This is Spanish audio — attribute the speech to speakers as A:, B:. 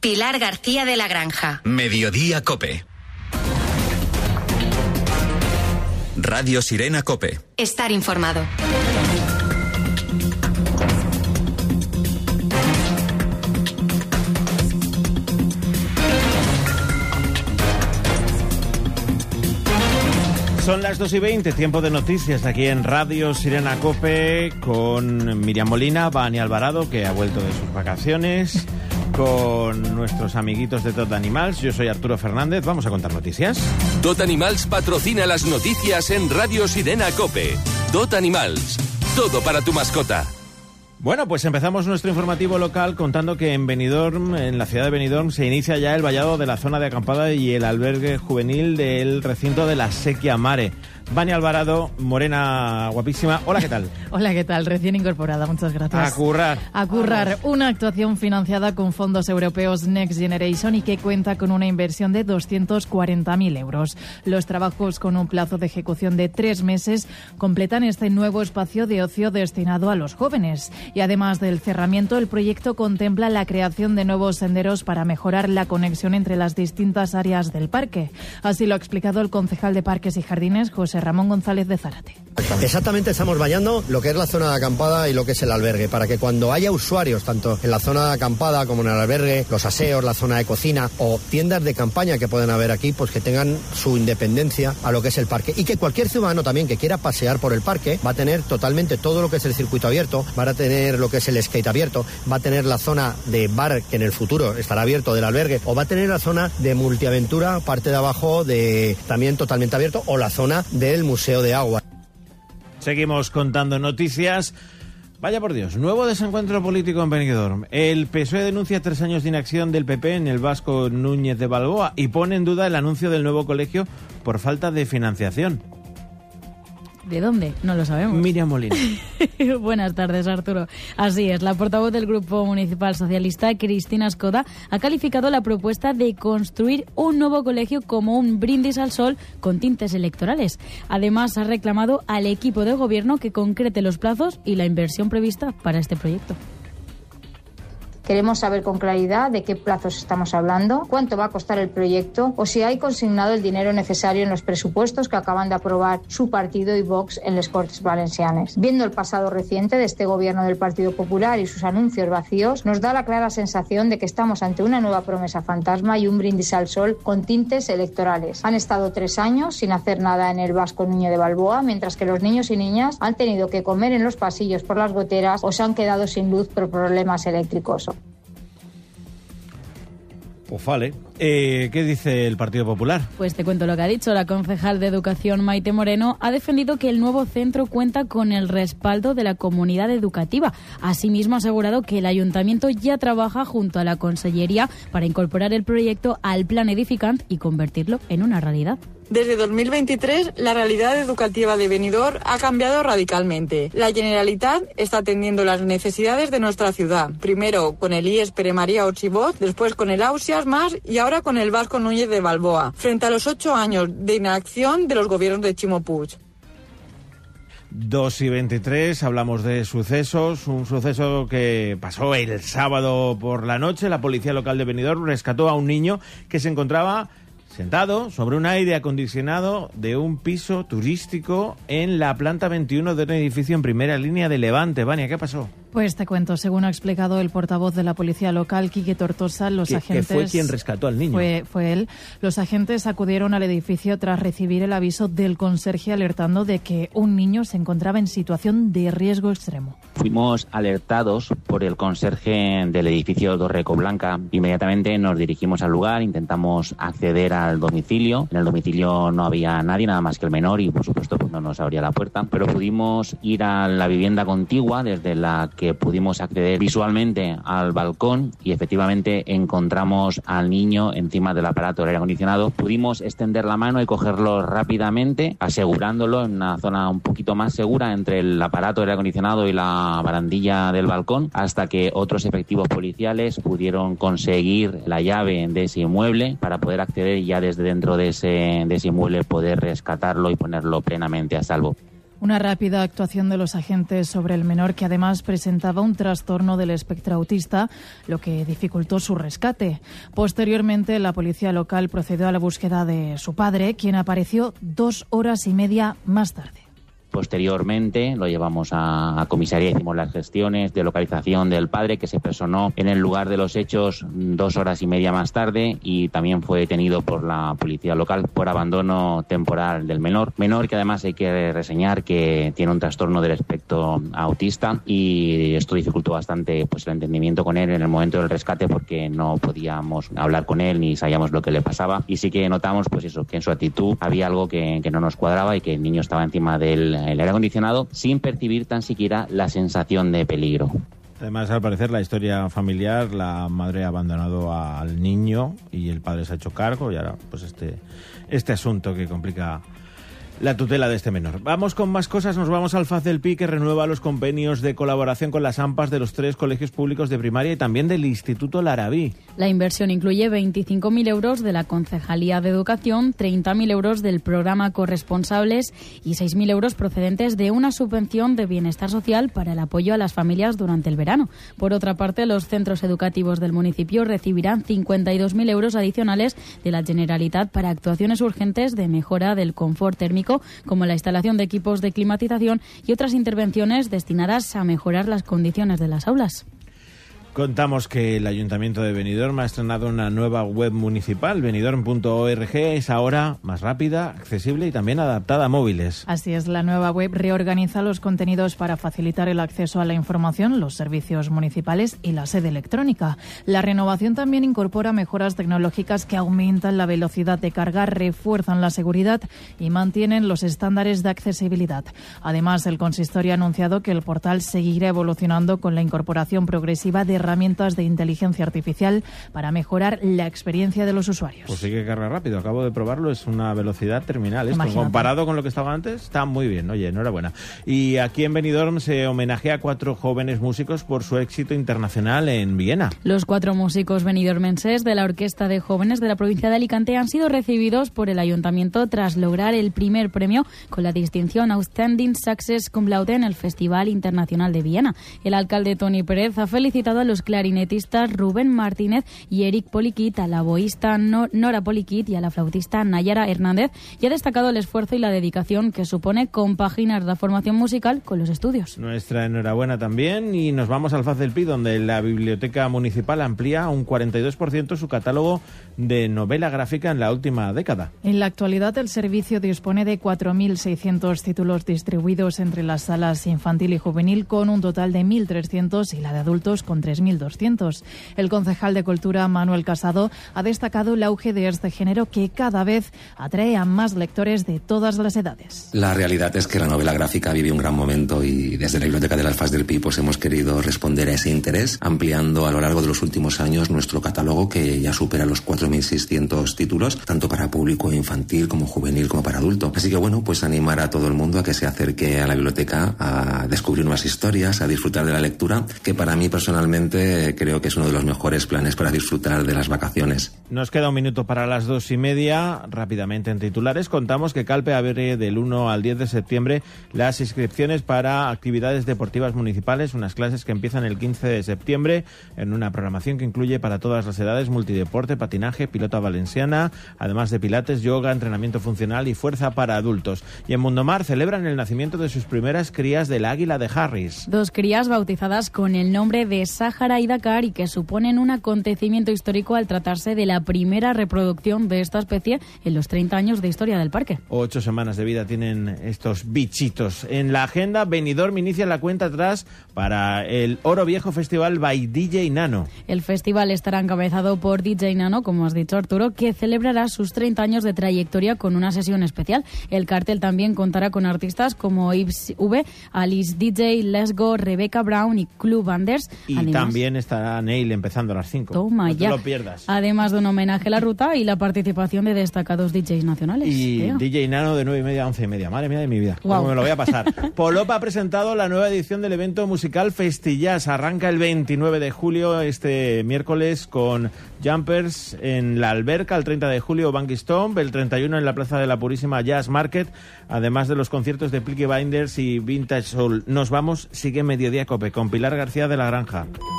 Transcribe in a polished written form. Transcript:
A: Pilar García de la Granja.
B: Mediodía COPE. Radio Sirena COPE.
A: Estar informado.
C: Son las 2:20, tiempo de noticias aquí en Radio Sirena COPE con Miriam Molina, Vani Alvarado, que ha vuelto de sus vacaciones, con nuestros amiguitos de Tot Animals. Yo soy Arturo Fernández, vamos a contar noticias.
D: Tot Animals patrocina las noticias en Radio Sirena COPE. Tot Animals, todo para tu mascota.
C: Bueno, pues empezamos nuestro informativo local contando que en Benidorm, en la ciudad de Benidorm, se inicia ya el vallado de la zona de acampada y el albergue juvenil del recinto de la Sequia Mare. Vani Alvarado, morena guapísima. Hola, ¿qué tal?
E: Hola, ¿qué tal? Recién incorporada, muchas gracias.
C: A currar.
E: A currar. Una actuación financiada con fondos europeos Next Generation y que cuenta con una inversión de 240.000 euros. Los trabajos, con un plazo de ejecución de 3 meses, completan este nuevo espacio de ocio destinado a los jóvenes. Y además del cerramiento, el proyecto contempla la creación de nuevos senderos para mejorar la conexión entre las distintas áreas del parque. Así lo ha explicado el concejal de Parques y Jardines, José Ramón González de Zárate.
F: Exactamente, estamos vallando lo que es la zona de acampada y lo que es el albergue, para que cuando haya usuarios, tanto en la zona de acampada como en el albergue, los aseos, la zona de cocina o tiendas de campaña que pueden haber aquí, pues que tengan su independencia a lo que es el parque. Y que cualquier ciudadano también que quiera pasear por el parque va a tener totalmente todo lo que es el circuito abierto, va a tener lo que es el skate abierto, va a tener la zona de bar que en el futuro estará abierto del albergue, o va a tener la zona de multiaventura, parte de abajo de también totalmente abierto, o la zona del Museo de Agua.
C: Seguimos contando noticias. Vaya por Dios, nuevo desencuentro político en Benidorm. El PSOE denuncia 3 años de inacción del PP en el Vasco Núñez de Balboa y pone en duda el anuncio del nuevo colegio por falta de financiación.
E: ¿De dónde? No lo sabemos.
C: Miriam Molina.
E: Buenas tardes, Arturo. Así es, la portavoz del Grupo Municipal Socialista, Cristina Escoda, ha calificado la propuesta de construir un nuevo colegio como un brindis al sol con tintes electorales. Además, ha reclamado al equipo de gobierno que concrete los plazos y la inversión prevista para este proyecto.
G: Queremos saber con claridad de qué plazos estamos hablando, cuánto va a costar el proyecto o si hay consignado el dinero necesario en los presupuestos que acaban de aprobar su partido y Vox en les Corts Valencianes. Viendo el pasado reciente de este gobierno del Partido Popular y sus anuncios vacíos, nos da la clara sensación de que estamos ante una nueva promesa fantasma y un brindis al sol con tintes electorales. Han estado 3 años sin hacer nada en el Vasco Núñez de Balboa, mientras que los niños y niñas han tenido que comer en los pasillos por las goteras o se han quedado sin luz por problemas eléctricos.
C: Pues vale. ¿Qué dice el Partido Popular?
E: Pues te cuento lo que ha dicho. La concejal de Educación, Maite Moreno, ha defendido que el nuevo centro cuenta con el respaldo de la comunidad educativa. Asimismo, ha asegurado que el Ayuntamiento ya trabaja junto a la Consellería para incorporar el proyecto al plan edificant y convertirlo en una realidad.
H: Desde 2023, la realidad educativa de Benidorm ha cambiado radicalmente. La Generalitat está atendiendo las necesidades de nuestra ciudad. Primero con el IES Pere María Orchibot, después con el Ausias Mas y ahora con el Vasco Núñez de Balboa, frente a los 8 años de inacción de los gobiernos de Ximo Puig.
C: 2:23, hablamos de sucesos. Un suceso que pasó el sábado por la noche. La policía local de Benidorm rescató a un niño que se encontraba sentado sobre un aire acondicionado de un piso turístico en la planta 21 de un edificio en primera línea de Levante. Vania, ¿qué pasó?
E: Pues te cuento, según ha explicado el portavoz de la policía local, Quique Tortosa, los agentes...
C: Que fue quien rescató al niño.
E: Fue él. Los agentes acudieron al edificio tras recibir el aviso del conserje alertando de que un niño se encontraba en situación de riesgo extremo.
I: Fuimos alertados por el conserje del edificio Torreco Blanca. Inmediatamente nos dirigimos al lugar, intentamos acceder al domicilio. En el domicilio no había nadie, nada más que el menor, y por supuesto pues no nos abría la puerta. Pero pudimos ir a la vivienda contigua, desde la que pudimos acceder visualmente al balcón, y efectivamente encontramos al niño encima del aparato de aire acondicionado. Pudimos extender la mano y cogerlo rápidamente, asegurándolo en una zona un poquito más segura entre el aparato de aire acondicionado y la barandilla del balcón, hasta que otros efectivos policiales pudieron conseguir la llave de ese inmueble para poder acceder y ya desde dentro de ese inmueble poder rescatarlo y ponerlo plenamente a salvo.
E: Una rápida actuación de los agentes sobre el menor, que además presentaba un trastorno del espectro autista, lo que dificultó su rescate. Posteriormente, la policía local procedió a la búsqueda de su padre, quien apareció 2 horas y media más tarde.
I: Posteriormente lo llevamos a comisaría, hicimos las gestiones de localización del padre, que se personó en el lugar de los hechos 2 horas y media más tarde, y también fue detenido por la policía local por abandono temporal del menor que además hay que reseñar que tiene un trastorno del espectro autista, y esto dificultó bastante pues el entendimiento con él en el momento del rescate, porque no podíamos hablar con él ni sabíamos lo que le pasaba, y sí que notamos pues eso, que en su actitud había algo que no nos cuadraba y que el niño estaba encima del aire acondicionado sin percibir tan siquiera la sensación de peligro.
C: Además, al parecer, la historia familiar, la madre ha abandonado al niño y el padre se ha hecho cargo, y ahora pues este asunto que complica la tutela de este menor. Vamos con más cosas, nos vamos al FAZ del Pi, que renueva los convenios de colaboración con las AMPAs de los 3 colegios públicos de primaria y también del Instituto Larabí.
J: La inversión incluye 25.000 euros de la Concejalía de Educación, 30.000 euros del programa Corresponsables y 6.000 euros procedentes de una subvención de bienestar social para el apoyo a las familias durante el verano. Por otra parte, los centros educativos del municipio recibirán 52.000 euros adicionales de la Generalitat para actuaciones urgentes de mejora del confort térmico, como la instalación de equipos de climatización y otras intervenciones destinadas a mejorar las condiciones de las aulas.
C: Contamos que el Ayuntamiento de Benidorm ha estrenado una nueva web municipal. Benidorm.org es ahora más rápida, accesible y también adaptada a móviles.
E: Así es, la nueva web reorganiza los contenidos para facilitar el acceso a la información, los servicios municipales y la sede electrónica. La renovación también incorpora mejoras tecnológicas que aumentan la velocidad de carga, refuerzan la seguridad y mantienen los estándares de accesibilidad. Además, el consistorio ha anunciado que el portal seguirá evolucionando con la incorporación progresiva de herramientas de inteligencia artificial para mejorar la experiencia de los usuarios.
C: Pues sí que carga rápido, acabo de probarlo, es una velocidad terminal. Esto, comparado con lo que estaba antes, está muy bien. Oye, enhorabuena. Y aquí en Benidorm se homenajea a 4 jóvenes músicos por su éxito internacional en Viena.
J: Los 4 músicos benidormenses de la Orquesta de Jóvenes de la provincia de Alicante han sido recibidos por el Ayuntamiento tras lograr el primer premio con la distinción Outstanding Success Cum Laude en el Festival Internacional de Viena. El alcalde Toni Pérez ha felicitado a los clarinetistas Rubén Martínez y Eric Poliquit, a la oboísta Nora Poliquit y a la flautista Nayara Hernández, y ha destacado el esfuerzo y la dedicación que supone compaginar la formación musical con los estudios.
C: Nuestra enhorabuena también, y nos vamos al FAZ del Pi, donde la Biblioteca Municipal amplía un 42% su catálogo de novela gráfica en la última década.
E: En la actualidad, el servicio dispone de 4.600 títulos distribuidos entre las salas infantil y juvenil, con un total de 1.300, y la de adultos con 3.200. El concejal de Cultura, Manuel Casado, ha destacado el auge de este género, que cada vez atrae a más lectores de todas las edades.
K: La realidad es que la novela gráfica vive un gran momento, y desde la Biblioteca del FAZ del Pi pues hemos querido responder a ese interés, ampliando a lo largo de los últimos años nuestro catálogo, que ya supera los 4.600 títulos, tanto para público infantil como juvenil como para adulto. Así que bueno, pues animar a todo el mundo a que se acerque a la biblioteca a descubrir nuevas historias, a disfrutar de la lectura, que para mí personalmente creo que es uno de los mejores planes para disfrutar de las vacaciones.
C: Nos queda un minuto para las 2:30. Rápidamente en titulares contamos que Calpe abre del 1 al 10 de septiembre las inscripciones para actividades deportivas municipales, unas clases que empiezan el 15 de septiembre en una programación que incluye para todas las edades multideporte, patinaje, pilota valenciana, además de pilates, yoga, entrenamiento funcional y fuerza para adultos. Y en Mundomar celebran el nacimiento de sus primeras crías del águila de Harris.
J: 2 crías bautizadas con el nombre de Sáhara y Dakar, y que suponen un acontecimiento histórico al tratarse de la primera reproducción de esta especie en los 30 años de historia del parque.
C: 8 semanas de vida tienen estos bichitos. En la agenda, Benidorm inicia la cuenta atrás para el Oro Viejo Festival by DJ Nano.
J: El festival estará encabezado por DJ Nano, como has dicho, Arturo, que celebrará sus 30 años de trayectoria con una sesión especial. El cartel también contará con artistas como Yves V, Alice DJ, Lesgo, Rebecca Brown y Club Anders.
C: Y también estará Neil empezando a las 5.
J: Toma,
C: no
J: ya.
C: te lo pierdas.
J: Además de un homenaje a la ruta y la participación de destacados DJs nacionales.
C: Y DJ Nano de 9:30 a 11:30. Madre mía de mi vida.
J: Wow.
C: ¿Cómo me lo voy a pasar? Polopa ha presentado la nueva edición del evento musical Festillas. Arranca el 29 de julio, este miércoles, con Jumpers en la Alberca, el 30 de julio Banky Stomp, el 31 en la Plaza de la Purísima Jazz Market, además de los conciertos de Peaky Blinders y Vintage Soul. Nos vamos, sigue Mediodía Cope con Pilar García de la Granja.